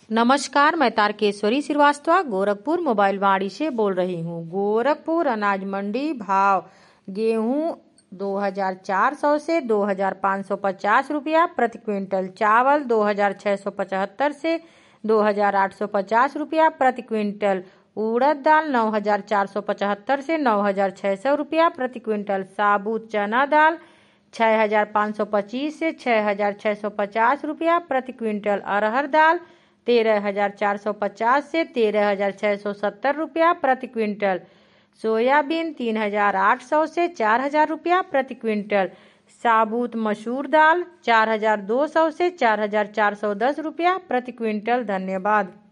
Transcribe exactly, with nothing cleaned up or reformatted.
नमस्कार, मैं तारकेश्वरी श्रीवास्तव गोरखपुर मोबाइल वाड़ी से बोल रही हूँ। गोरखपुर अनाज मंडी भाव गेहूँ दो हजार चार सौ से दो हजार पाँच सौ पचास रुपया प्रति क्विंटल, चावल दो हजार छः सौ पचहत्तर से दो हजार आठ सौ पचास रुपया प्रति क्विंटल, उड़द दाल नौ हजार चार सौ पचहत्तर से नौ हजार छः सौ रुपया प्रति क्विंटल, साबुत चना दाल छः हजार पाँच सौ पच्चीस से छः हजार छः सौ पचास रुपया प्रति क्विंटल, अरहर दाल तेरह हजार चार सौ पचास से तेरह हजार छः सौ सत्तर रुपया प्रति क्विंटल, सोयाबीन तीन हजार आठ सौ से चार हजार रुपया प्रति क्विंटल, साबुत मसूर दाल चार हजार दो सौ से चार हजार चार सौ दस रुपया प्रति क्विंटल। धन्यवाद।